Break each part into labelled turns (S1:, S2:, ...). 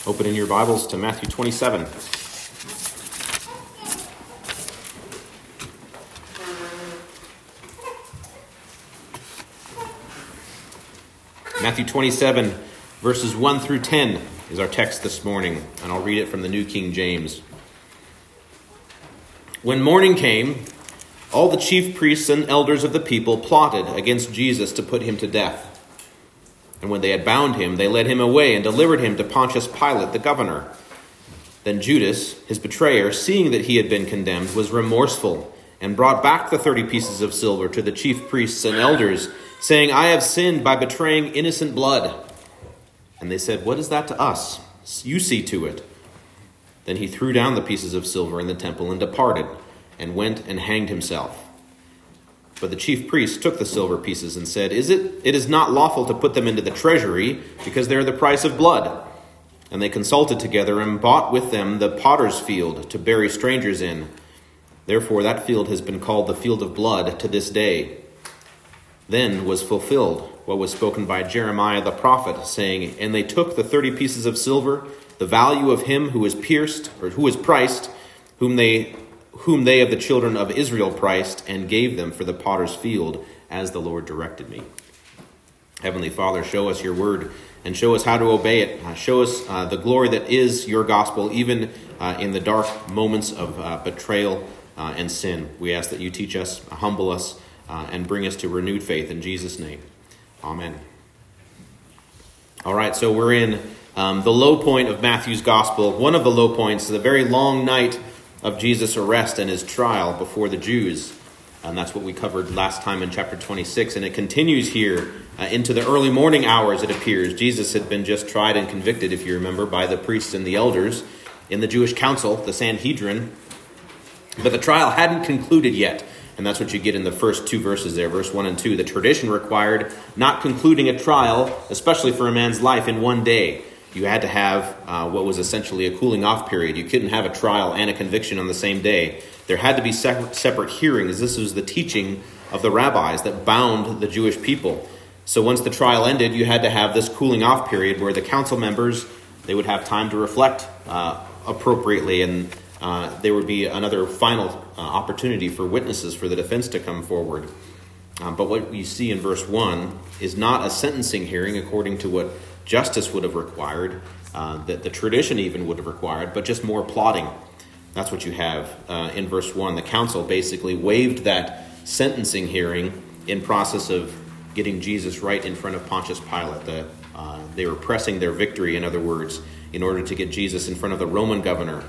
S1: Open in your Bibles to Matthew 27. Matthew 27, verses 1 through 10 is our text this morning, and I'll read it from the New King James. When morning came, all the chief priests and elders of the people plotted against Jesus to put him to death. And when they had bound him, they led him away and delivered him to Pontius Pilate, the governor. Then Judas, his betrayer, seeing that he had been condemned, was remorseful and brought back the 30 pieces of silver to the chief priests and elders, saying, I have sinned by betraying innocent blood. And they said, What is that to us? You see to it. Then he threw down the pieces of silver in the temple and departed, and went and hanged himself. But the chief priests took the silver pieces and said, It is not lawful to put them into the treasury, because they are the price of blood. And they consulted together and bought with them the potter's field to bury strangers in. Therefore that field has been called the field of blood to this day. Then was fulfilled what was spoken by Jeremiah the prophet, saying, And they took the 30 pieces of silver, the value of him who was pierced, or who was priced, whom they of the children of Israel priced, and gave them for the potter's field, as the Lord directed me. Heavenly Father, show us your word, and show us how to obey it. Show us the glory that is your gospel, even in the dark moments of betrayal and sin. We ask that you teach us, humble us, and bring us to renewed faith in Jesus' name. Amen. All right, so we're in the low point of Matthew's gospel. One of the low points, the very long night of Jesus' arrest and his trial before the Jews. And that's what we covered last time in chapter 26. And it continues here into the early morning hours, it appears. Jesus had been just tried and convicted, if you remember, by the priests and the elders in the Jewish council, the Sanhedrin. But the trial hadn't concluded yet. And that's what you get in the first two verses there, verse 1 and 2. The tradition required not concluding a trial, especially for a man's life, in one day. You had to have what was essentially a cooling off period. You couldn't have a trial and a conviction on the same day. There had to be separate hearings. This was the teaching of the rabbis that bound the Jewish people. So once the trial ended, you had to have this cooling off period where the council members, they would have time to reflect appropriately, and there would be another final opportunity for witnesses for the defense to come forward. But what you see in verse 1 is not a sentencing hearing according to what justice would have required, that the tradition even would have required, but just more plotting. That's what you have in verse 1. The council basically waived that sentencing hearing in process of getting Jesus right in front of Pontius Pilate. They were pressing their victory, in other words, in order to get Jesus in front of the Roman governor.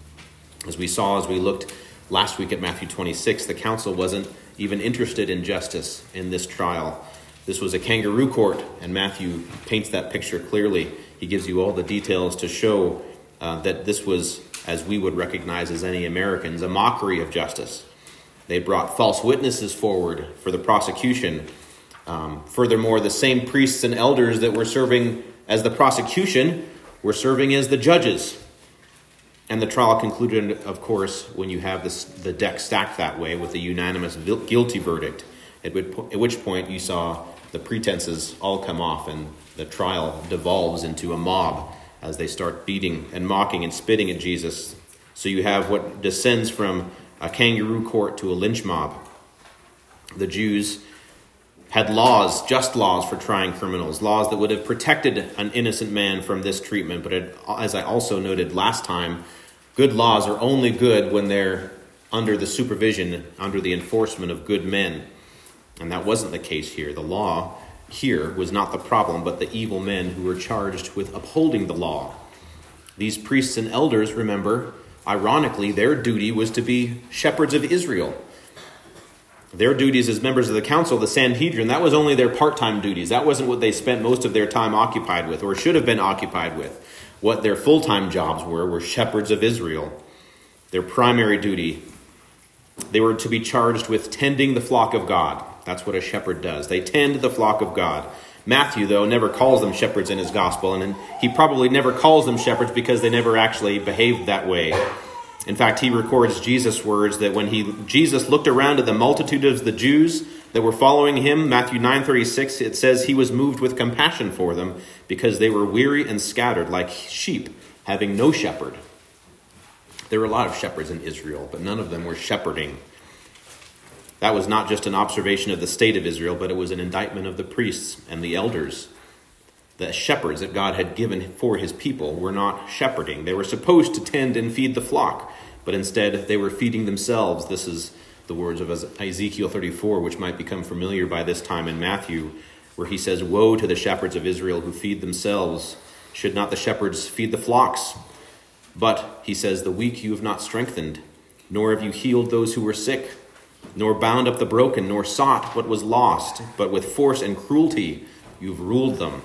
S1: As we saw as we looked last week at Matthew 26, the council wasn't even interested in justice in this trial. This was a kangaroo court, and Matthew paints that picture clearly. He gives you all the details to show that this was, as we would recognize as any Americans, a mockery of justice. They brought false witnesses forward for the prosecution. Furthermore, the same priests and elders that were serving as the prosecution were serving as the judges. And the trial concluded, of course, when you have the deck stacked that way with a unanimous guilty verdict, at which point you saw the pretenses all come off and the trial devolves into a mob as they start beating and mocking and spitting at Jesus. So you have what descends from a kangaroo court to a lynch mob. The Jews had laws, just laws for trying criminals, laws that would have protected an innocent man from this treatment. But as I also noted last time, good laws are only good when they're under the supervision, under the enforcement of good men. And that wasn't the case here. The law here was not the problem, but the evil men who were charged with upholding the law. These priests and elders, remember, ironically, their duty was to be shepherds of Israel. Their duties as members of the council, the Sanhedrin, that was only their part-time duties. That wasn't what they spent most of their time occupied with, or should have been occupied with. What their full-time jobs were shepherds of Israel. Their primary duty, they were to be charged with tending the flock of God. That's what a shepherd does. They tend the flock of God. Matthew, though, never calls them shepherds in his gospel, and he probably never calls them shepherds because they never actually behaved that way. In fact, he records Jesus' words that when Jesus looked around at the multitude of the Jews, that were following him, Matthew 9:36, it says he was moved with compassion for them because they were weary and scattered like sheep, having no shepherd. There were a lot of shepherds in Israel, but none of them were shepherding. That was not just an observation of the state of Israel, but it was an indictment of the priests and the elders. The shepherds that God had given for his people were not shepherding. They were supposed to tend and feed the flock, but instead they were feeding themselves. This is the words of Ezekiel 34, which might become familiar by this time in Matthew, where he says, "Woe to the shepherds of Israel who feed themselves. Should not the shepherds feed the flocks? But," he says, "the weak you have not strengthened, nor have you healed those who were sick, nor bound up the broken, nor sought what was lost, but with force and cruelty you've ruled them."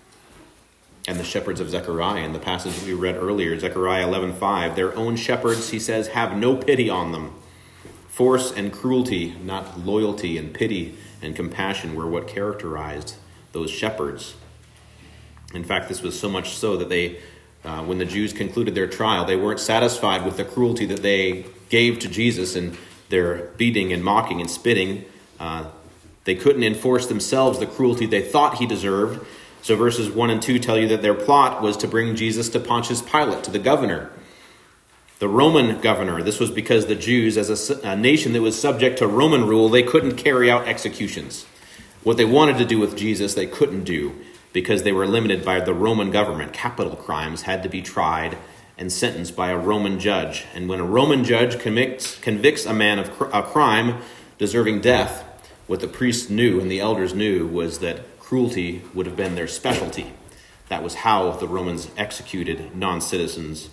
S1: And the shepherds of Zechariah, in the passage we read earlier, Zechariah 11:5, their own shepherds, he says, have no pity on them. Force and cruelty, not loyalty and pity and compassion, were what characterized those shepherds. In fact, this was so much so that they, when the Jews concluded their trial, they weren't satisfied with the cruelty that they gave to Jesus and their beating and mocking and spitting. They couldn't enforce themselves the cruelty they thought he deserved. So verses 1 and 2 tell you that their plot was to bring Jesus to Pontius Pilate, to the governor, the Roman governor. This was because the Jews, as a nation that was subject to Roman rule, they couldn't carry out executions. What they wanted to do with Jesus, they couldn't do because they were limited by the Roman government. Capital crimes had to be tried and sentenced by a Roman judge. And when a Roman judge convicts a man of a crime deserving death, what the priests knew and the elders knew was that cruelty would have been their specialty. That was how the Romans executed non-citizens.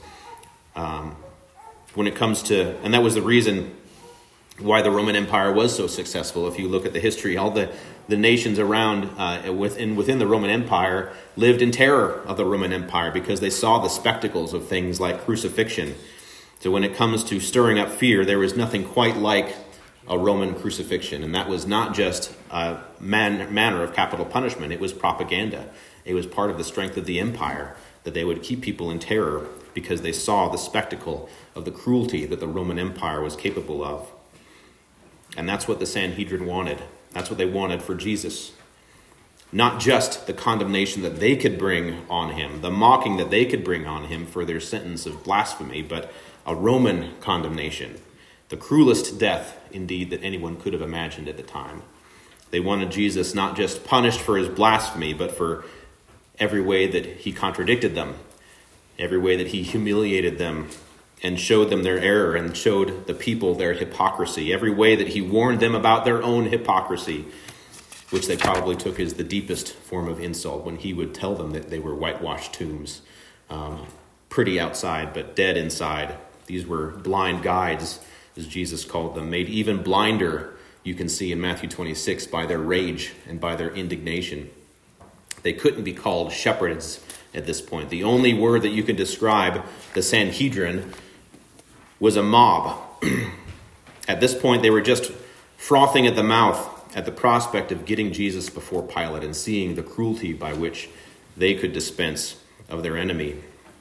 S1: When it comes to, and that was the reason why the Roman Empire was so successful. If you look at the history, all the nations around within the Roman Empire lived in terror of the Roman Empire because they saw the spectacles of things like crucifixion. So when it comes to stirring up fear, there was nothing quite like a Roman crucifixion. And that was not just a manner of capital punishment. It was propaganda. It was part of the strength of the empire that they would keep people in terror because they saw the spectacle of the cruelty that the Roman Empire was capable of. And that's what the Sanhedrin wanted. That's what they wanted for Jesus. Not just the condemnation that they could bring on him, the mocking that they could bring on him for their sentence of blasphemy, but a Roman condemnation. The cruelest death, indeed, that anyone could have imagined at the time. They wanted Jesus not just punished for his blasphemy, but for every way that he contradicted them, every way that he humiliated them and showed them their error and showed the people their hypocrisy, every way that he warned them about their own hypocrisy, which they probably took as the deepest form of insult when he would tell them that they were whitewashed tombs, pretty outside but dead inside. These were blind guides, as Jesus called them, made even blinder, you can see in Matthew 26, by their rage and by their indignation. They couldn't be called shepherds at this point. The only word that you can describe the Sanhedrin was a mob. At this point, they were just frothing at the mouth at the prospect of getting Jesus before Pilate and seeing the cruelty by which they could dispense of their enemy.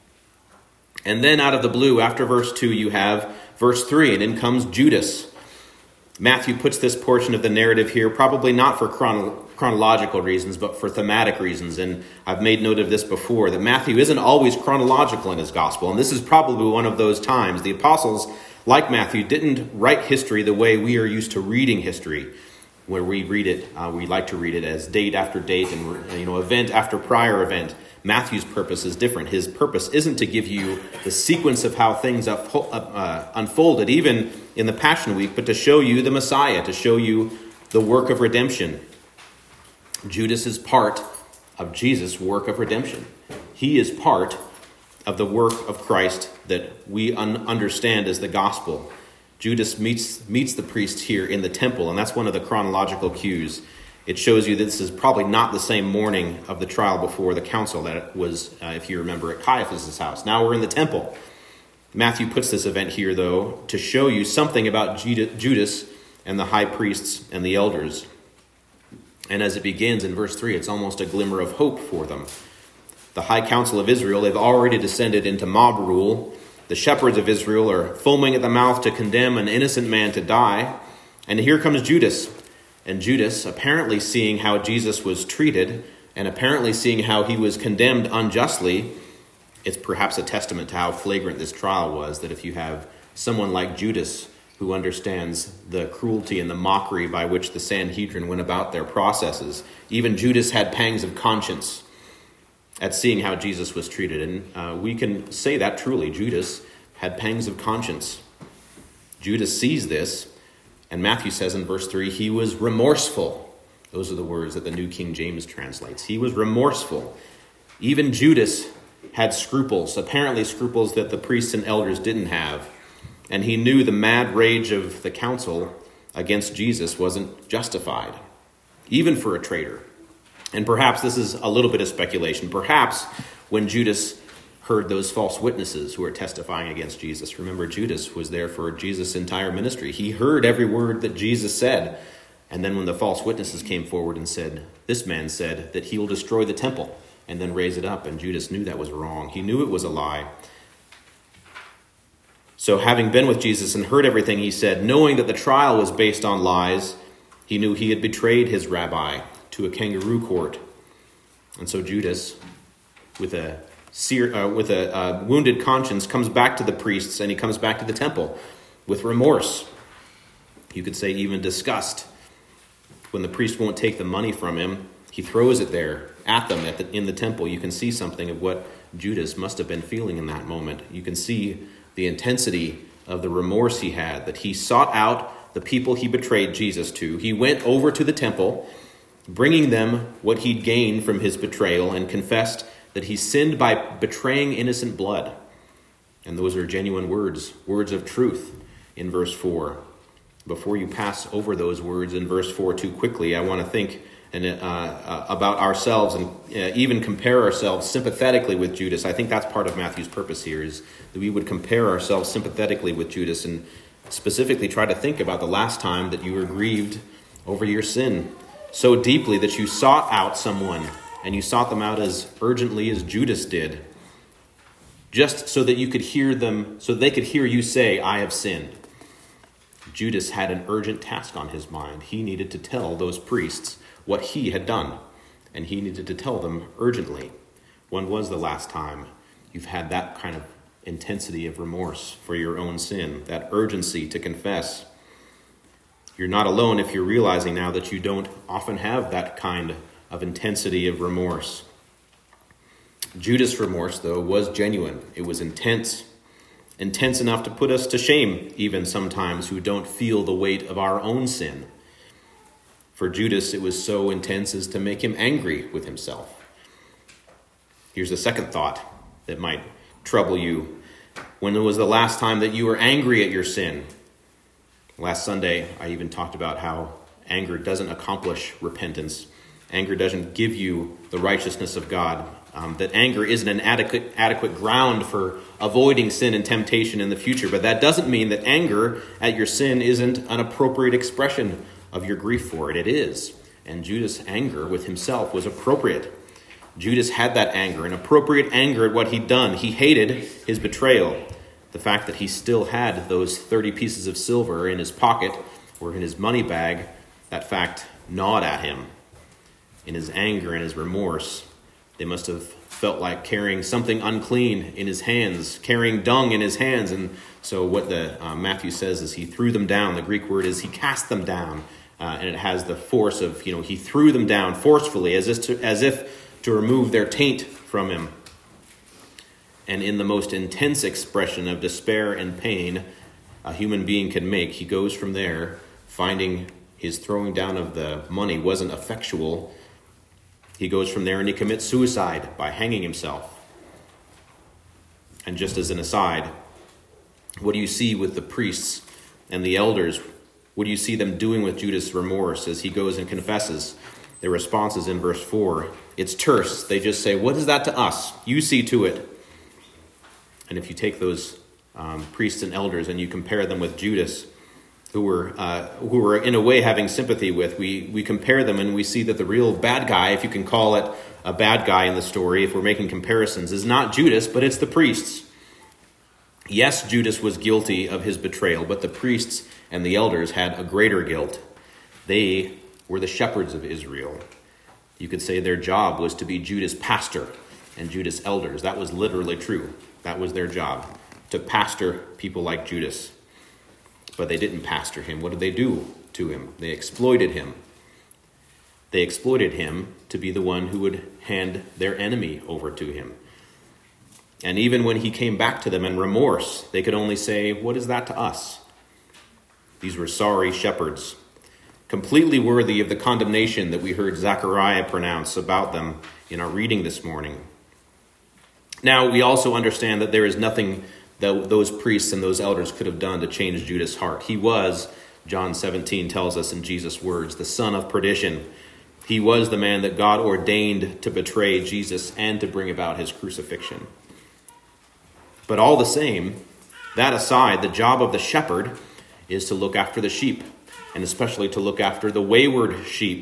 S1: And then out of the blue, after verse 2, you have verse 3, and in comes Judas. Matthew puts this portion of the narrative here, probably not for chronological reasons, but for thematic reasons. And I've made note of this before, that Matthew isn't always chronological in his gospel. And this is probably one of those times. The apostles, like Matthew, didn't write history the way we are used to reading history, where we read it, we like to read it as date after date and event after prior event. Matthew's purpose is different. His purpose isn't to give you the sequence of how things unfolded, even in the Passion Week, but to show you the Messiah, to show you the work of redemption. Judas is part of Jesus' work of redemption. He is part of the work of Christ that we understand as the gospel. Judas meets the priest here in the temple, and that's one of the chronological cues. It shows you that this is probably not the same morning of the trial before the council that it was, if you remember, at Caiaphas' house. Now we're in the temple. Matthew puts this event here, though, to show you something about Judas and the high priests and the elders. And as it begins in verse 3, it's almost a glimmer of hope for them. The high council of Israel, they've already descended into mob rule. The shepherds of Israel are foaming at the mouth to condemn an innocent man to die. And here comes Judas. And Judas, apparently seeing how Jesus was treated and apparently seeing how he was condemned unjustly, it's perhaps a testament to how flagrant this trial was, that if you have someone like Judas who understands the cruelty and the mockery by which the Sanhedrin went about their processes, even Judas had pangs of conscience at seeing how Jesus was treated. And we can say that truly. Judas had pangs of conscience. Judas sees this, and Matthew says in verse 3, he was remorseful. Those are the words that the New King James translates. He was remorseful. Even Judas had scruples, apparently scruples that the priests and elders didn't have. And he knew the mad rage of the council against Jesus wasn't justified, even for a traitor. And perhaps this is a little bit of speculation. Perhaps when Judas heard those false witnesses who were testifying against Jesus. Remember, Judas was there for Jesus' entire ministry. He heard every word that Jesus said. And then when the false witnesses came forward and said, this man said that he will destroy the temple and then raise it up. And Judas knew that was wrong. He knew it was a lie. So having been with Jesus and heard everything he said, knowing that the trial was based on lies, he knew he had betrayed his rabbi to a kangaroo court. And so Judas, with a wounded conscience, comes back to the priests and he comes back to the temple with remorse. You could say even disgust. When the priest won't take the money from him, he throws it there at them in the temple. You can see something of what Judas must have been feeling in that moment. You can see the intensity of the remorse he had, that he sought out the people he betrayed Jesus to. He went over to the temple, bringing them what he'd gained from his betrayal, and confessed that he sinned by betraying innocent blood. And those are genuine words of truth in verse 4. Before you pass over those words in verse 4 too quickly, I want to think about ourselves and even compare ourselves sympathetically with Judas. I think that's part of Matthew's purpose here, is that we would compare ourselves sympathetically with Judas and specifically try to think about the last time that you were grieved over your sin so deeply that you sought out someone, and you sought them out as urgently as Judas did, just so that you could hear them, so they could hear you say, I have sinned. Judas had an urgent task on his mind. He needed to tell those priests what he had done, and he needed to tell them urgently. When was the last time you've had that kind of intensity of remorse for your own sin, that urgency to confess? You're not alone if you're realizing now that you don't often have that kind of intensity of remorse. Judas' remorse, though, was genuine. It was intense enough to put us to shame, even sometimes, who don't feel the weight of our own sin. For Judas, it was so intense as to make him angry with himself. Here's a second thought that might trouble you. When was the last time that you were angry at your sin? Last Sunday, I even talked about how anger doesn't accomplish repentance. Anger doesn't give you the righteousness of God. That anger isn't an adequate ground for avoiding sin and temptation in the future. But that doesn't mean that anger at your sin isn't an appropriate expression of your grief for it. It is. And Judas' anger with himself was appropriate. Judas had that anger, an appropriate anger at what he'd done. He hated his betrayal. The fact that he still had those 30 pieces of silver in his pocket or in his money bag, that fact gnawed at him. In his anger and his remorse, they must have felt like carrying something unclean in his hands, carrying dung in his hands. And so what Matthew says is he threw them down. The Greek word is he cast them down. And it has the force of, he threw them down forcefully as if to remove their taint from him. And in the most intense expression of despair and pain a human being can make, he goes from there, finding his throwing down of the money wasn't effectual. He goes from there and he commits suicide by hanging himself. And just as an aside, what do you see with the priests and the elders? What do you see them doing with Judas' remorse as he goes and confesses? Their response is in verse 4. It's terse. They just say, what is that to us? You see to it. And if you take those priests and elders and you compare them with Judas, who were in a way having sympathy with, we compare them and we see that the real bad guy, if you can call it a bad guy in the story, if we're making comparisons, is not Judas, but it's the priests. Yes, Judas was guilty of his betrayal, but the priests and the elders had a greater guilt. They were the shepherds of Israel. You could say their job was to be Judah's pastor and Judah's elders. That was literally true. That was their job, to pastor people like Judas. But they didn't pastor him. What did they do to him? They exploited him. They exploited him to be the one who would hand their enemy over to him. And even when he came back to them in remorse, they could only say, "What is that to us?" These were sorry shepherds, completely worthy of the condemnation that we heard Zechariah pronounce about them in our reading this morning. Now, we also understand that there is nothing that those priests and those elders could have done to change Judas' heart. He was, John 17 tells us in Jesus' words, the son of perdition. He was the man that God ordained to betray Jesus and to bring about his crucifixion. But all the same, that aside, the job of the shepherd is to look after the sheep, and especially to look after the wayward sheep.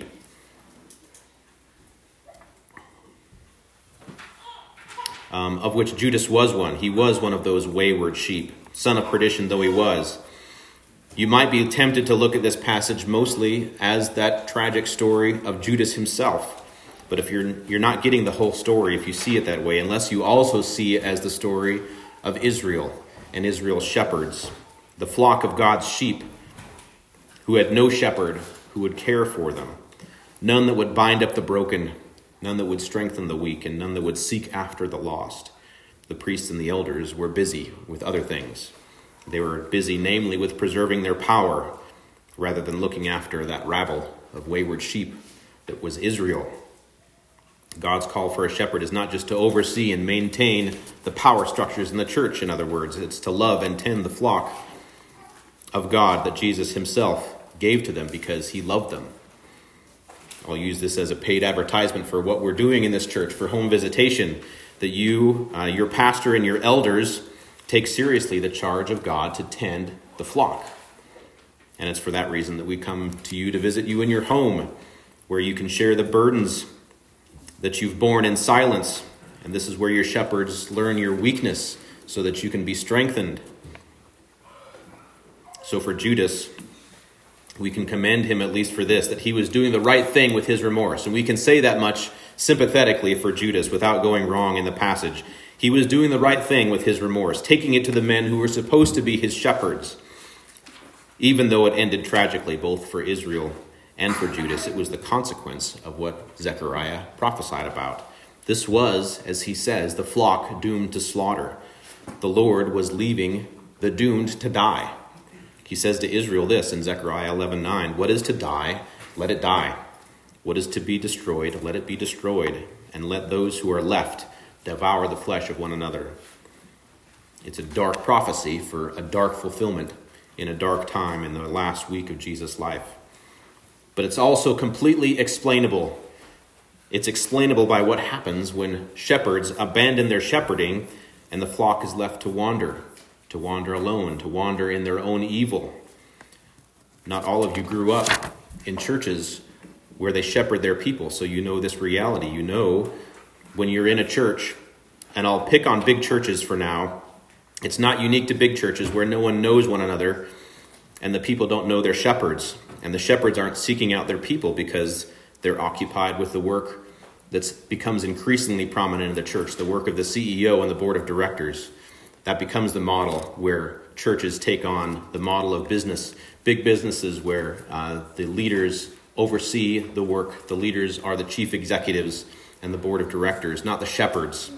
S1: Of which Judas was one. He was one of those wayward sheep, son of perdition though he was. You might be tempted to look at this passage mostly as that tragic story of Judas himself. But if you're not getting the whole story, if you see it that way, unless you also see it as the story of Israel and Israel's shepherds, the flock of God's sheep, who had no shepherd who would care for them, none that would bind up the broken, none that would strengthen the weak, and none that would seek after the lost. The priests and the elders were busy with other things. They were busy, namely, with preserving their power, rather than looking after that rabble of wayward sheep that was Israel. God's call for a shepherd is not just to oversee and maintain the power structures in the church, in other words. It's to love and tend the flock of God that Jesus himself gave to them because he loved them. I'll use this as a paid advertisement for what we're doing in this church for home visitation, that you, your pastor and your elders, take seriously the charge of God to tend the flock. And it's for that reason that we come to you to visit you in your home, where you can share the burdens that you've borne in silence. And this is where your shepherds learn your weakness so that you can be strengthened. So for Judas, we can commend him at least for this, that he was doing the right thing with his remorse. And we can say that much sympathetically for Judas without going wrong in the passage. He was doing the right thing with his remorse, taking it to the men who were supposed to be his shepherds. Even though it ended tragically, both for Israel and for Judas, it was the consequence of what Zechariah prophesied about. This was, as he says, the flock doomed to slaughter. The Lord was leaving the doomed to die. He says to Israel this in Zechariah 11:9, "What is to die, let it die. What is to be destroyed, let it be destroyed. And let those who are left devour the flesh of one another." It's a dark prophecy for a dark fulfillment in a dark time in the last week of Jesus' life. But it's also completely explainable. It's explainable by what happens when shepherds abandon their shepherding and the flock is left to wander alone, to wander in their own evil. Not all of you grew up in churches where they shepherd their people, so you know this reality. You know when you're in a church, and I'll pick on big churches for now. It's not unique to big churches where no one knows one another and the people don't know their shepherds. And the shepherds aren't seeking out their people because they're occupied with the work that becomes increasingly prominent in the church, the work of the CEO and the board of directors. That becomes the model where churches take on the model of business, big businesses where the leaders oversee the work. The leaders are the chief executives and the board of directors, not the shepherds.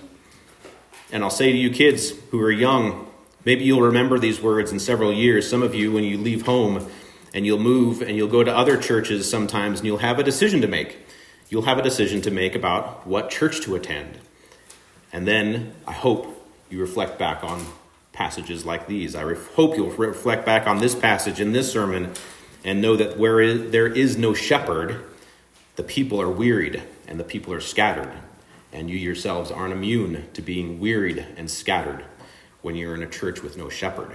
S1: And I'll say to you kids who are young, maybe you'll remember these words in several years. Some of you, when you leave home and you'll move and you'll go to other churches sometimes and you'll have a decision to make. You'll have a decision to make about what church to attend. And then I hope you reflect back on passages like these. I hope you'll reflect back on this passage in this sermon and know that where there is no shepherd, the people are wearied and the people are scattered. And you yourselves aren't immune to being wearied and scattered when you're in a church with no shepherd.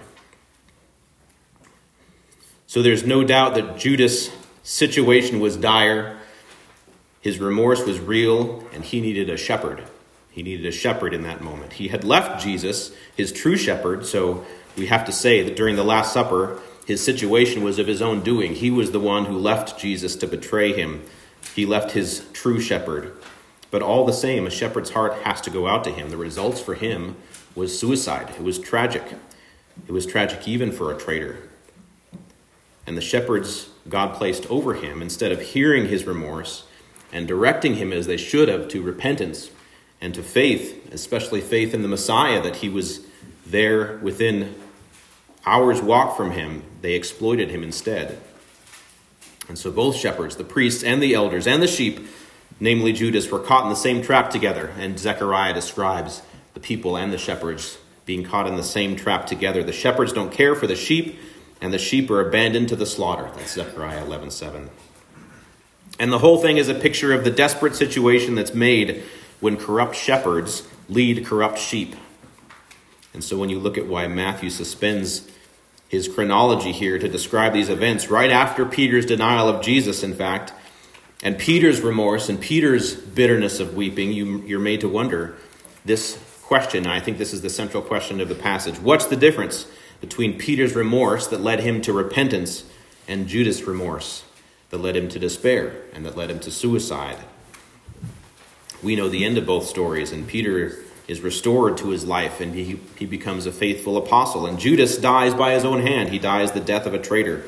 S1: So there's no doubt that Judas' situation was dire. His remorse was real, and he needed a shepherd. He needed a shepherd in that moment. He had left Jesus, his true shepherd, so we have to say that during the Last Supper, his situation was of his own doing. He was the one who left Jesus to betray him. He left his true shepherd. But all the same, a shepherd's heart has to go out to him. The results for him was suicide. It was tragic. It was tragic even for a traitor. And the shepherds God placed over him, instead of hearing his remorse and directing him as they should have to repentance and to faith, especially faith in the Messiah, that he was there within hours' walk from him, they exploited him instead. And so both shepherds, the priests and the elders and the sheep, namely Judas, were caught in the same trap together. And Zechariah describes the people and the shepherds being caught in the same trap together. The shepherds don't care for the sheep, and the sheep are abandoned to the slaughter. That's Zechariah 11:7. And the whole thing is a picture of the desperate situation that's made when corrupt shepherds lead corrupt sheep. And so when you look at why Matthew suspends his chronology here to describe these events right after Peter's denial of Jesus, in fact, and Peter's remorse and Peter's bitterness of weeping, you're made to wonder this question. I think this is the central question of the passage. What's the difference between Peter's remorse that led him to repentance and Judas' remorse that led him to despair and that led him to suicide? We know the end of both stories, and Peter is restored to his life, and he becomes a faithful apostle. And Judas dies by his own hand. He dies the death of a traitor.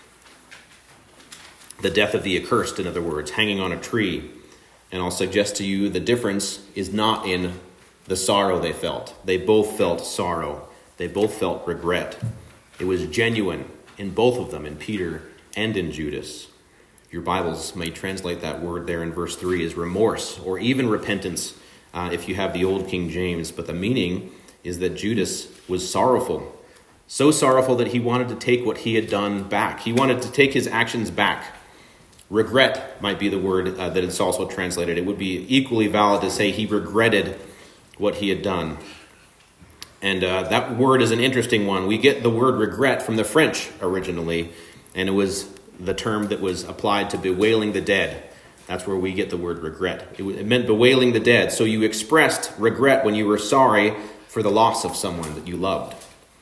S1: The death of the accursed, in other words, hanging on a tree. And I'll suggest to you the difference is not in the sorrow they felt. They both felt sorrow. They both felt regret. It was genuine in both of them, in Peter and in Judas. Your Bibles may translate that word there in verse 3 as remorse or even repentance, if you have the old King James. But the meaning is that Judas was sorrowful. So sorrowful that he wanted to take what he had done back. He wanted to take his actions back. Regret might be the word that it's also translated. It would be equally valid to say he regretted what he had done. And that word is an interesting one. We get the word regret from the French originally, and it was the term that was applied to bewailing the dead. That's where we get the word regret. It meant bewailing the dead. So you expressed regret when you were sorry for the loss of someone that you loved.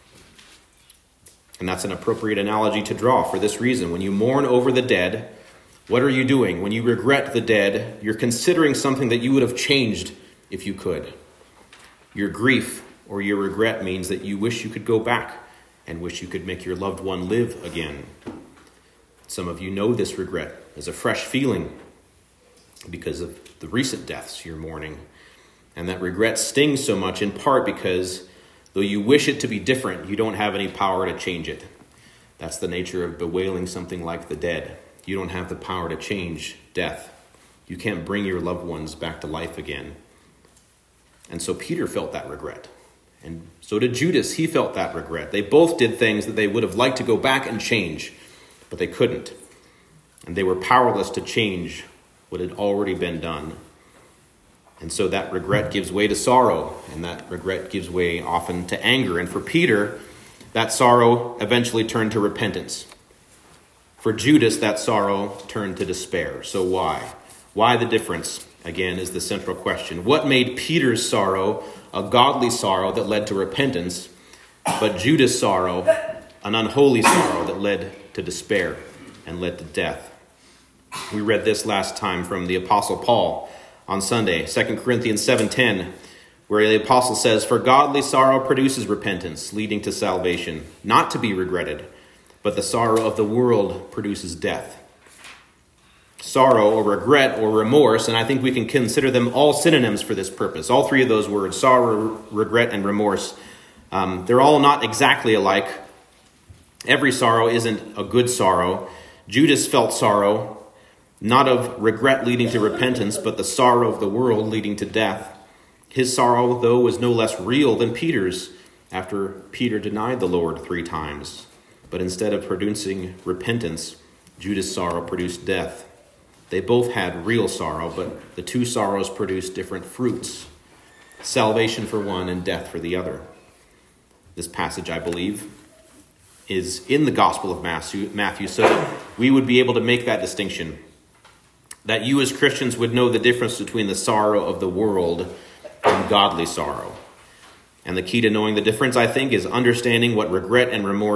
S1: And that's an appropriate analogy to draw for this reason. When you mourn over the dead, what are you doing? When you regret the dead, you're considering something that you would have changed if you could. Your grief or your regret means that you wish you could go back and wish you could make your loved one live again. Some of you know this regret as a fresh feeling because of the recent deaths you're mourning. And that regret stings so much in part because though you wish it to be different, you don't have any power to change it. That's the nature of bewailing something like the dead. You don't have the power to change death. You can't bring your loved ones back to life again. And so Peter felt that regret. And so did Judas. He felt that regret. They both did things that they would have liked to go back and change, but they couldn't. And they were powerless to change what had already been done. And so that regret gives way to sorrow, and that regret gives way often to anger. And for Peter, that sorrow eventually turned to repentance. For Judas, that sorrow turned to despair. So why? Why the difference, again, is the central question. What made Peter's sorrow a godly sorrow that led to repentance, but Judas' sorrow, an unholy sorrow that led to despair and led to death? We read this last time from the Apostle Paul on Sunday, 2 Corinthians 7:10, where the apostle says, "For godly sorrow produces repentance, leading to salvation, not to be regretted, but the sorrow of the world produces death." Sorrow or regret or remorse, and I think we can consider them all synonyms for this purpose. All three of those words, sorrow, regret, and remorse, they're all not exactly alike. Every sorrow isn't a good sorrow. Judas felt sorrow, not of regret leading to repentance, but the sorrow of the world leading to death. His sorrow, though, was no less real than Peter's after Peter denied the Lord 3 times. But instead of producing repentance, Judas' sorrow produced death. They both had real sorrow, but the two sorrows produced different fruits. Salvation for one and death for the other. This passage, I believe, is in the Gospel of Matthew so that we would be able to make that distinction. That you as Christians would know the difference between the sorrow of the world and godly sorrow. And the key to knowing the difference, I think, is understanding what regret and remorse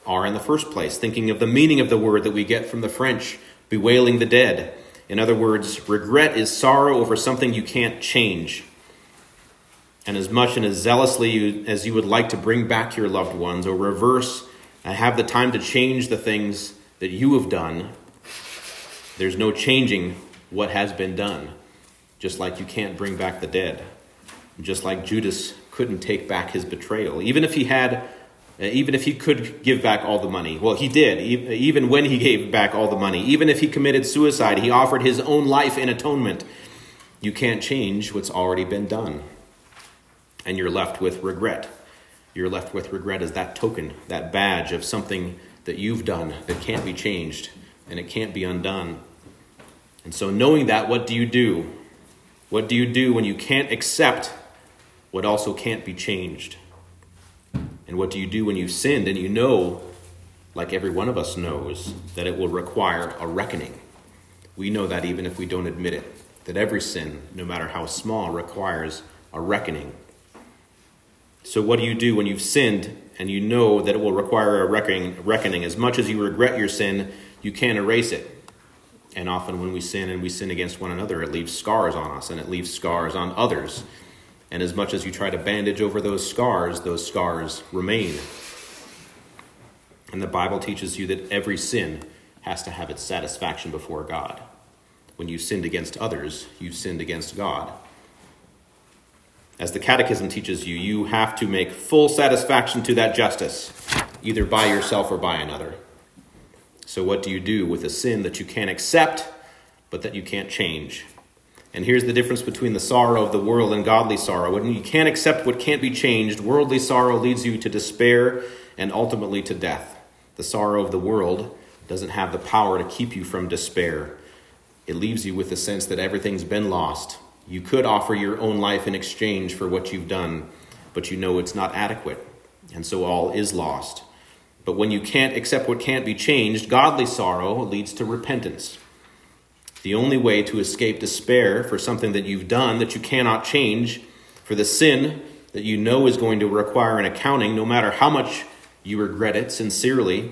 S1: are in the first place, thinking of the meaning of the word that we get from the French, bewailing the dead. In other words, regret is sorrow over something you can't change. And as much and as zealously as you would like to bring back your loved ones or reverse and have the time to change the things that you have done, there's no changing what has been done. Just like you can't bring back the dead. Just like Judas couldn't take back his betrayal. Even if he could give back all the money. Well, he did. Even when he gave back all the money. Even if he committed suicide, he offered his own life in atonement. You can't change what's already been done. And you're left with regret. You're left with regret as that token, that badge of something that you've done that can't be changed and it can't be undone. And so knowing that, what do you do? What do you do when you can't accept what also can't be changed? And what do you do when you've sinned and you know, like every one of us knows, that it will require a reckoning? We know that even if we don't admit it, that every sin, no matter how small, requires a reckoning. So what do you do when you've sinned and you know that it will require a reckoning? As much as you regret your sin, you can't erase it. And often when we sin and we sin against one another, it leaves scars on us and it leaves scars on others. And as much as you try to bandage over those scars remain. And the Bible teaches you that every sin has to have its satisfaction before God. When you sinned against others, you've sinned against God. As the Catechism teaches you, you have to make full satisfaction to that justice, either by yourself or by another. So what do you do with a sin that you can't accept, but that you can't change? And here's the difference between the sorrow of the world and godly sorrow. When you can't accept what can't be changed, worldly sorrow leads you to despair and ultimately to death. The sorrow of the world doesn't have the power to keep you from despair. It leaves you with the sense that everything's been lost. You could offer your own life in exchange for what you've done, but you know it's not adequate, and so all is lost. But when you can't accept what can't be changed, godly sorrow leads to repentance. The only way to escape despair for something that you've done that you cannot change, for the sin that you know is going to require an accounting, no matter how much you regret it sincerely,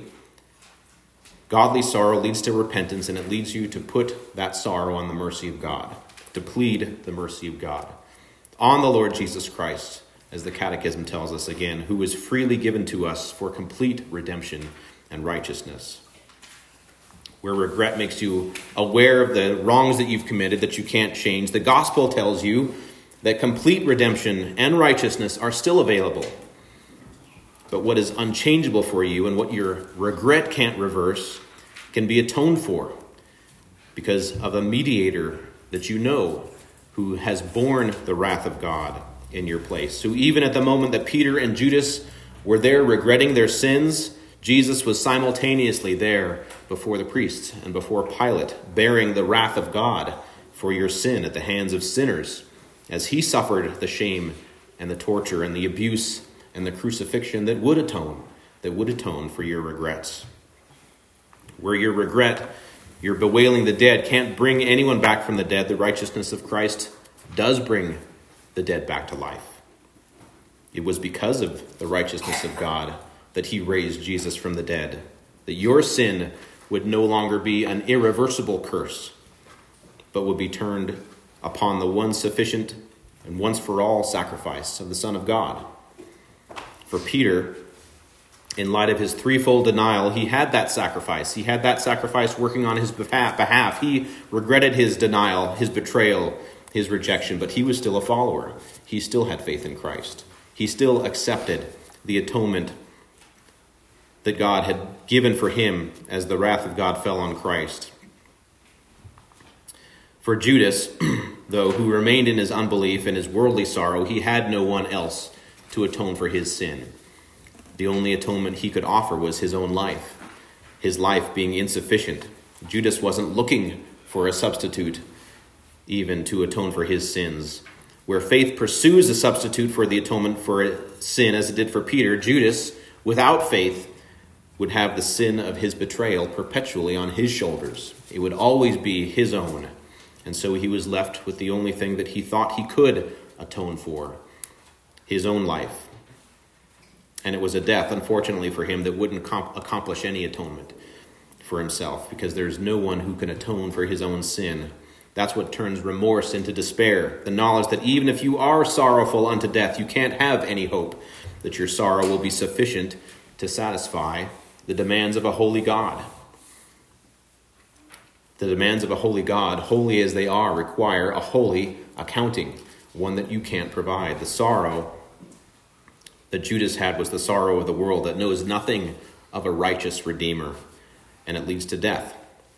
S1: godly sorrow leads to repentance, and it leads you to put that sorrow on the mercy of God, to plead the mercy of God on the Lord Jesus Christ, as the Catechism tells us again, who is freely given to us for complete redemption and righteousness. Where regret makes you aware of the wrongs that you've committed that you can't change, the gospel tells you that complete redemption and righteousness are still available. But what is unchangeable for you and what your regret can't reverse can be atoned for because of a mediator that you know who has borne the wrath of God in your place. Who even at the moment that Peter and Judas were there regretting their sins, Jesus was simultaneously there before the priests and before Pilate, bearing the wrath of God for your sin at the hands of sinners, as he suffered the shame and the torture and the abuse and the crucifixion that would atone for your regrets. Where your regret, your bewailing the dead, can't bring anyone back from the dead, the righteousness of Christ does bring the dead back to life. It was because of the righteousness of God that he raised Jesus from the dead, that your sin would no longer be an irreversible curse, but would be turned upon the one sufficient and once for all sacrifice of the Son of God. For Peter, in light of his threefold denial, he had that sacrifice. He had that sacrifice working on his behalf. He regretted his denial, his betrayal, his rejection, but he was still a follower. He still had faith in Christ. He still accepted the atonement that God had given for him as the wrath of God fell on Christ. For Judas, though, who remained in his unbelief and his worldly sorrow, he had no one else to atone for his sin. The only atonement he could offer was his own life, his life being insufficient. Judas wasn't looking for a substitute even to atone for his sins. Where faith pursues a substitute for the atonement for sin, as it did for Peter, Judas, without faith, would have the sin of his betrayal perpetually on his shoulders. It would always be his own. And so he was left with the only thing that he thought he could atone for, his own life. And it was a death, unfortunately for him, that wouldn't accomplish any atonement for himself, because there's no one who can atone for his own sin. That's what turns remorse into despair, the knowledge that even if you are sorrowful unto death, you can't have any hope that your sorrow will be sufficient to satisfy the demands of a holy God. The demands of a holy God, holy as they are, require a holy accounting, one that you can't provide. The sorrow that Judas had was the sorrow of the world that knows nothing of a righteous Redeemer, and it leads to death.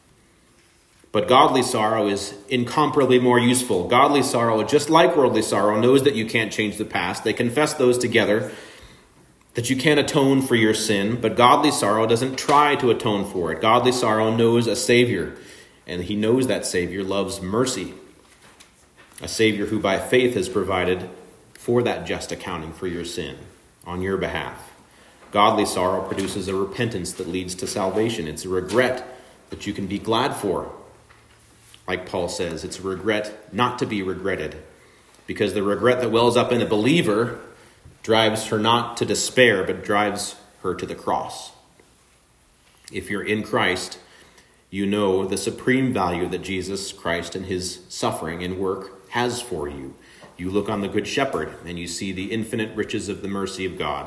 S1: But godly sorrow is incomparably more useful. Godly sorrow, just like worldly sorrow, knows that you can't change the past. They confess those together, that you can't atone for your sin, but godly sorrow doesn't try to atone for it. Godly sorrow knows a Savior, and he knows that Savior loves mercy. A Savior who by faith has provided for that just accounting for your sin on your behalf. Godly sorrow produces a repentance that leads to salvation. It's a regret that you can be glad for. Like Paul says, it's a regret not to be regretted, because the regret that wells up in a believer drives her not to despair, but drives her to the cross. If you're in Christ, you know the supreme value that Jesus Christ and his suffering and work has for you. You look on the Good Shepherd and you see the infinite riches of the mercy of God.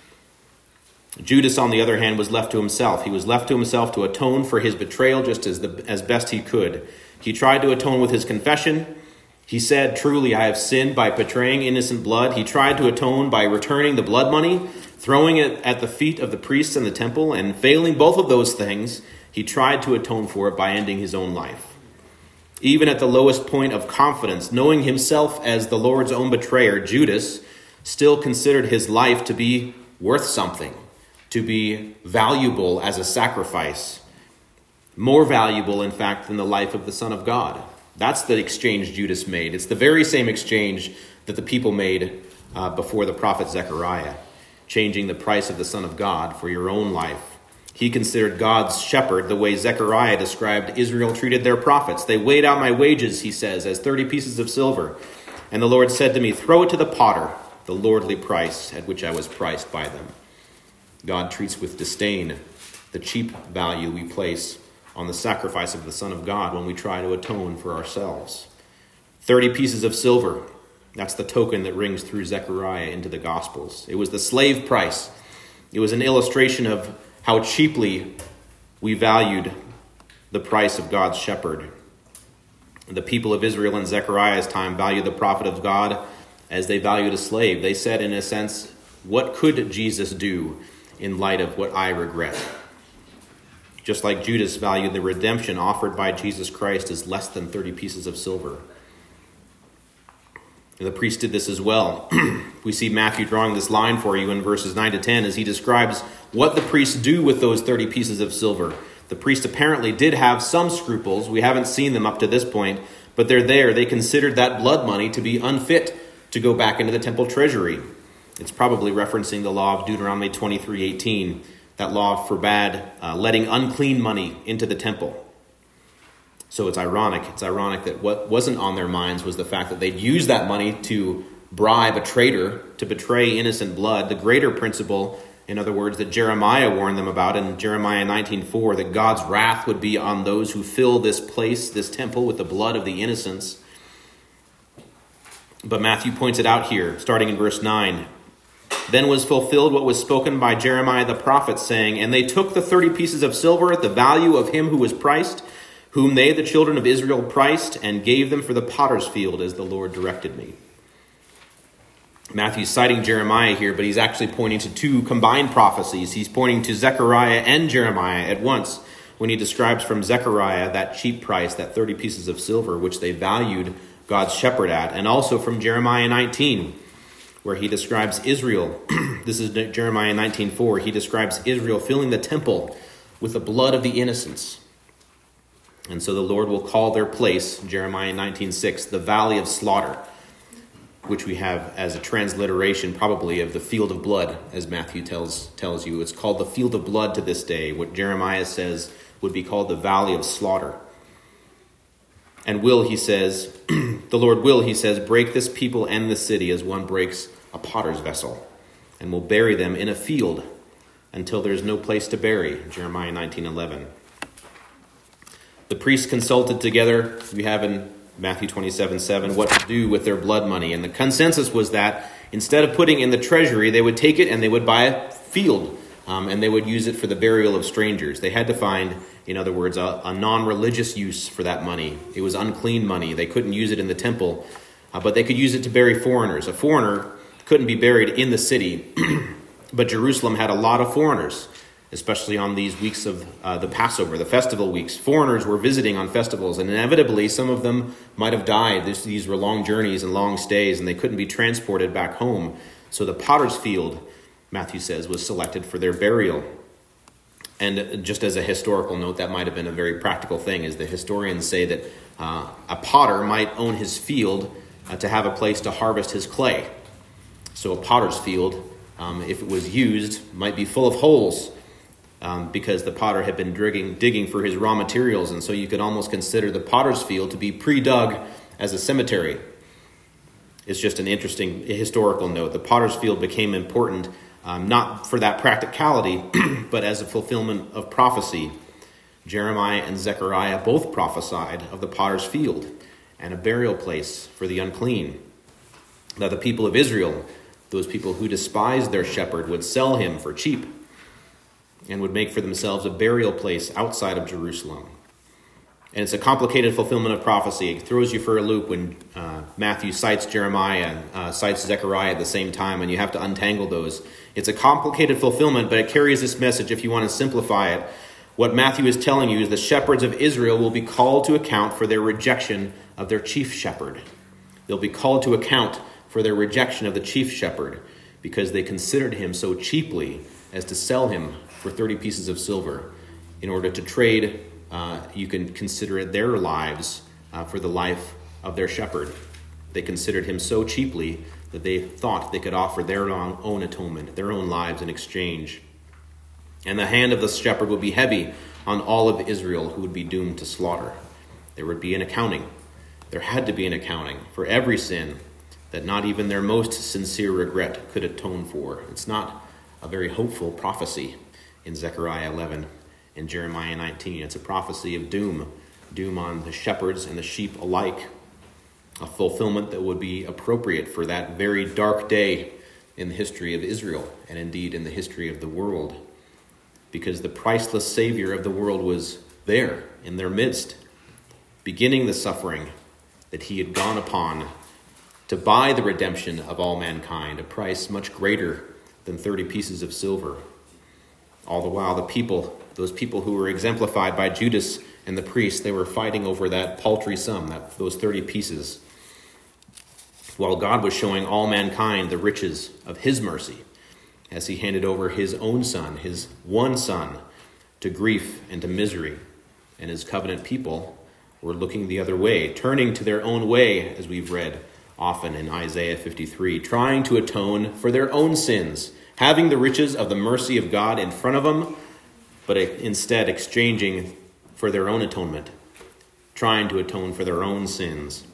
S1: Judas, on the other hand, was left to himself. He was left to himself to atone for his betrayal just as best he could. He tried to atone with his confession. He said, "Truly, I have sinned by betraying innocent blood." He tried to atone by returning the blood money, throwing it at the feet of the priests in the temple, and failing both of those things, he tried to atone for it by ending his own life. Even at the lowest point of confidence, knowing himself as the Lord's own betrayer, Judas still considered his life to be worth something, to be valuable as a sacrifice. More valuable, in fact, than the life of the Son of God. That's the exchange Judas made. It's the very same exchange that the people made before the prophet Zechariah, changing the price of the Son of God for your own life. He considered God's shepherd the way Zechariah described Israel treated their prophets. "They weighed out my wages," he says, "as 30 pieces of silver. And the Lord said to me, 'Throw it to the potter, the lordly price at which I was priced by them.'" God treats with disdain the cheap value we place on the sacrifice of the Son of God when we try to atone for ourselves. 30 pieces of silver, that's the token that rings through Zechariah into the Gospels. It was the slave price. It was an illustration of how cheaply we valued the price of God's shepherd. The people of Israel in Zechariah's time valued the prophet of God as they valued a slave. They said, in a sense, "What could Jesus do in light of what I regret?" Just like Judas valued the redemption offered by Jesus Christ as less than 30 pieces of silver. The priest did this as well. We see Matthew drawing this line for you in verses 9 to 10 as he describes what the priests do with those 30 pieces of silver. The priest apparently did have some scruples. We haven't seen them up to this point, but they're there. They considered that blood money to be unfit to go back into the temple treasury. It's probably referencing the law of Deuteronomy 23:18. That law forbade letting unclean money into the temple. So it's ironic. It's ironic that what wasn't on their minds was the fact that they'd use that money to bribe a traitor, to betray innocent blood. The greater principle, in other words, that Jeremiah warned them about in Jeremiah 19:4, that God's wrath would be on those who fill this place, this temple, with the blood of the innocents. But Matthew points it out here, starting in verse 9. "Then was fulfilled what was spoken by Jeremiah the prophet, saying, And they took the 30 pieces of silver, the value of him who was priced, whom they, the children of Israel, priced, and gave them for the potter's field, as the Lord directed me." Matthew's citing Jeremiah here, but he's actually pointing to two combined prophecies. He's pointing to Zechariah and Jeremiah at once when he describes from Zechariah that cheap price, that 30 pieces of silver, which they valued God's shepherd at, and also from Jeremiah 19, where he describes Israel. This is Jeremiah 19:4. He describes Israel filling the temple with the blood of the innocents. And so the Lord will call their place, Jeremiah 19:6, the valley of slaughter, which we have as a transliteration probably of the field of blood, as Matthew tells you. It's called the field of blood to this day. What Jeremiah says would be called the valley of slaughter. And he says, the Lord will, he says, break this people and the city as one breaks a potter's vessel. and will bury them in a field until there is no place to bury. Jeremiah 19:11. The priests consulted together, we have in Matthew 27:7, what to do with their blood money. And the consensus was that instead of putting in the treasury, they would take it and they would buy a field, and they would use it for the burial of strangers. They had to find, in other words, a non-religious use for that money. It was unclean money. They couldn't use it in the temple, but they could use it to bury foreigners. A foreigner couldn't be buried in the city, but Jerusalem had a lot of foreigners, especially on these weeks of the Passover, the festival weeks. Foreigners were visiting on festivals, and inevitably some of them might have died. These were long journeys and long stays, and they couldn't be transported back home. So the potter's field, Matthew says, was selected for their burial. And just as a historical note, that might have been a very practical thing, as the historians say that a potter might own his field to have a place to harvest his clay. So a potter's field, if it was used, might be full of holes, because the potter had been digging for his raw materials, and so you could almost consider the potter's field to be pre-dug as a cemetery. It's just an interesting historical note. The potter's field became important, not for that practicality, but as a fulfillment of prophecy. Jeremiah and Zechariah both prophesied of the potter's field and a burial place for the unclean. That the people of Israel, those people who despised their shepherd, would sell him for cheap and would make for themselves a burial place outside of Jerusalem. And it's a complicated fulfillment of prophecy. It throws you for a loop when Matthew cites Jeremiah, cites Zechariah at the same time, and you have to untangle those. It's a complicated fulfillment, but it carries this message, if you want to simplify it. What Matthew is telling you is the shepherds of Israel will be called to account for their rejection of their chief shepherd. They'll be called to account for their rejection of the chief shepherd because they considered him so cheaply as to sell him for 30 pieces of silver in order to trade, you can consider it, their lives for the life of their shepherd. They considered him so cheaply that they thought they could offer their own atonement, their own lives in exchange. And the hand of the shepherd would be heavy on all of Israel who would be doomed to slaughter. There would be an accounting. There had to be an accounting for every sin that not even their most sincere regret could atone for. It's not a very hopeful prophecy in Zechariah 11 and Jeremiah 19. It's a prophecy of doom on the shepherds and the sheep alike, a fulfillment that would be appropriate for that very dark day in the history of Israel and indeed in the history of the world, because the priceless Savior of the world was there in their midst, beginning the suffering that he had gone upon to buy the redemption of all mankind, a price much greater than 30 pieces of silver. All the while, those people who were exemplified by Judas and the priests, they were fighting over that paltry sum, those 30 pieces, while God was showing all mankind the riches of his mercy as he handed over his own son, his one son, to grief and to misery. And his covenant people were looking the other way, turning to their own way, as we've read often in Isaiah 53, trying to atone for their own sins, having the riches of the mercy of God in front of them, but instead exchanging for their own atonement, trying to atone for their own sins.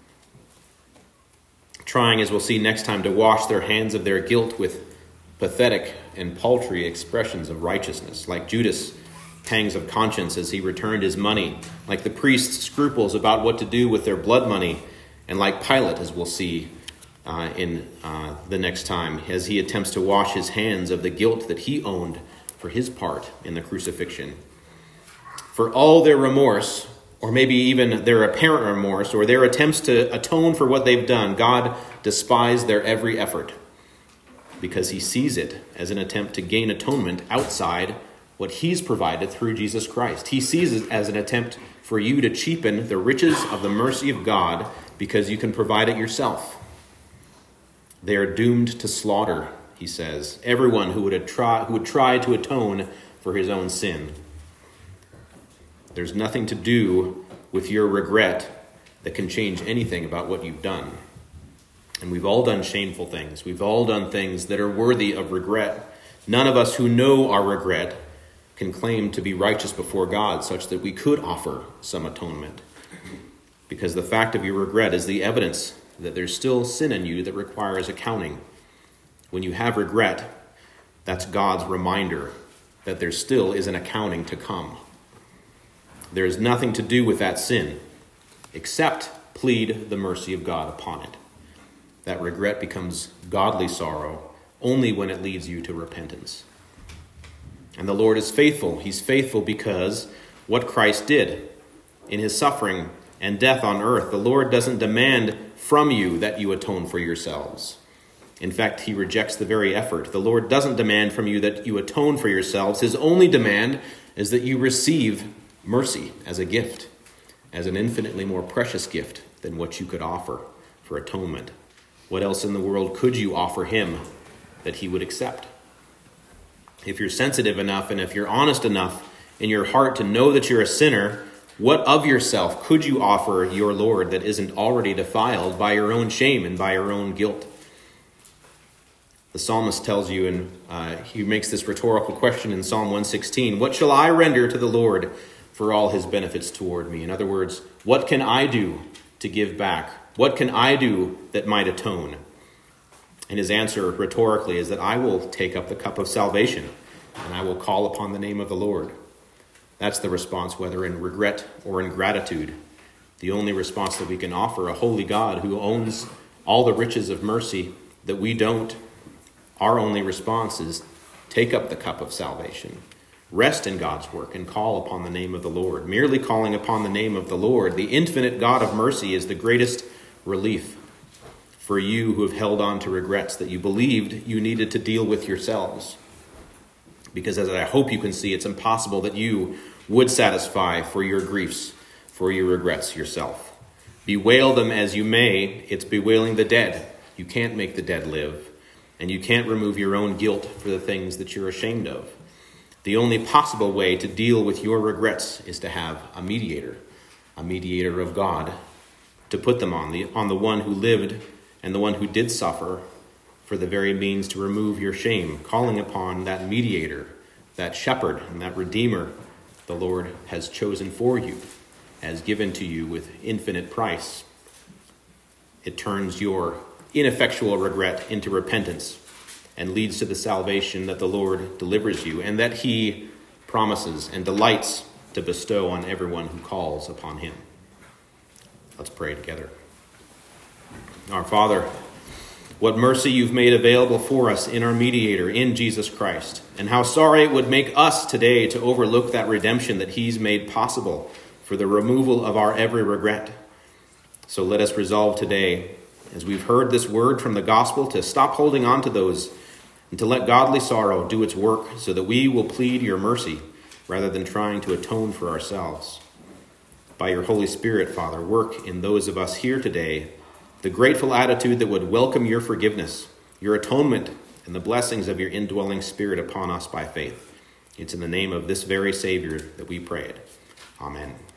S1: Trying, as we'll see next time, to wash their hands of their guilt with pathetic and paltry expressions of righteousness, like Judas' pangs of conscience as he returned his money, like the priests' scruples about what to do with their blood money, and like Pilate, as we'll see in the next time, as he attempts to wash his hands of the guilt that he owned for his part in the crucifixion. For all their remorse, or maybe even their apparent remorse, or their attempts to atone for what they've done, God despised their every effort because he sees it as an attempt to gain atonement outside what he's provided through Jesus Christ. He sees it as an attempt for you to cheapen the riches of the mercy of God because you can provide it yourself. They are doomed to slaughter, he says, everyone who would try to atone for his own sin. There's nothing to do with your regret that can change anything about what you've done. And we've all done shameful things. We've all done things that are worthy of regret. None of us who know our regret can claim to be righteous before God such that we could offer some atonement. Because the fact of your regret is the evidence that there's still sin in you that requires accounting. When you have regret, that's God's reminder that there still is an accounting to come. There is nothing to do with that sin except plead the mercy of God upon it. That regret becomes godly sorrow only when it leads you to repentance. And the Lord is faithful. He's faithful because what Christ did in his suffering and death on earth, the Lord doesn't demand from you that you atone for yourselves. In fact, he rejects the very effort. The Lord doesn't demand from you that you atone for yourselves. His only demand is that you receive mercy as a gift, as an infinitely more precious gift than what you could offer for atonement. What else in the world could you offer him that he would accept? If you're sensitive enough and if you're honest enough in your heart to know that you're a sinner, what of yourself could you offer your Lord that isn't already defiled by your own shame and by your own guilt? The psalmist tells you, and he makes this rhetorical question in Psalm 116, what shall I render to the Lord for all his benefits toward me? In other words, what can I do to give back? What can I do that might atone? And his answer rhetorically is that I will take up the cup of salvation and I will call upon the name of the Lord. That's the response, whether in regret or in gratitude. The only response that we can offer a holy God who owns all the riches of mercy that we don't. Our only response is take up the cup of salvation, rest in God's work, and call upon the name of the Lord. Merely calling upon the name of the Lord, the infinite God of mercy, is the greatest relief for you who have held on to regrets that you believed you needed to deal with yourselves. Because as I hope you can see, it's impossible that you would satisfy for your griefs, for your regrets yourself. Bewail them as you may, it's bewailing the dead. You can't make the dead live, and you can't remove your own guilt for the things that you're ashamed of. The only possible way to deal with your regrets is to have a mediator of God, to put them on the one who lived and the one who did suffer for the very means to remove your shame, calling upon that mediator, that shepherd, and that redeemer the Lord has chosen for you, has given to you with infinite price. It turns your ineffectual regret into repentance and leads to the salvation that the Lord delivers you and that he promises and delights to bestow on everyone who calls upon him. Let's pray together. Our Father, what mercy you've made available for us in our mediator, in Jesus Christ, and how sorry it would make us today to overlook that redemption that he's made possible for the removal of our every regret. So let us resolve today, as we've heard this word from the gospel, to stop holding on to those and to let godly sorrow do its work so that we will plead your mercy rather than trying to atone for ourselves. By your Holy Spirit, Father, work in those of us here today the grateful attitude that would welcome your forgiveness, your atonement, and the blessings of your indwelling Spirit upon us by faith. It's in the name of this very Savior that we pray it. Amen.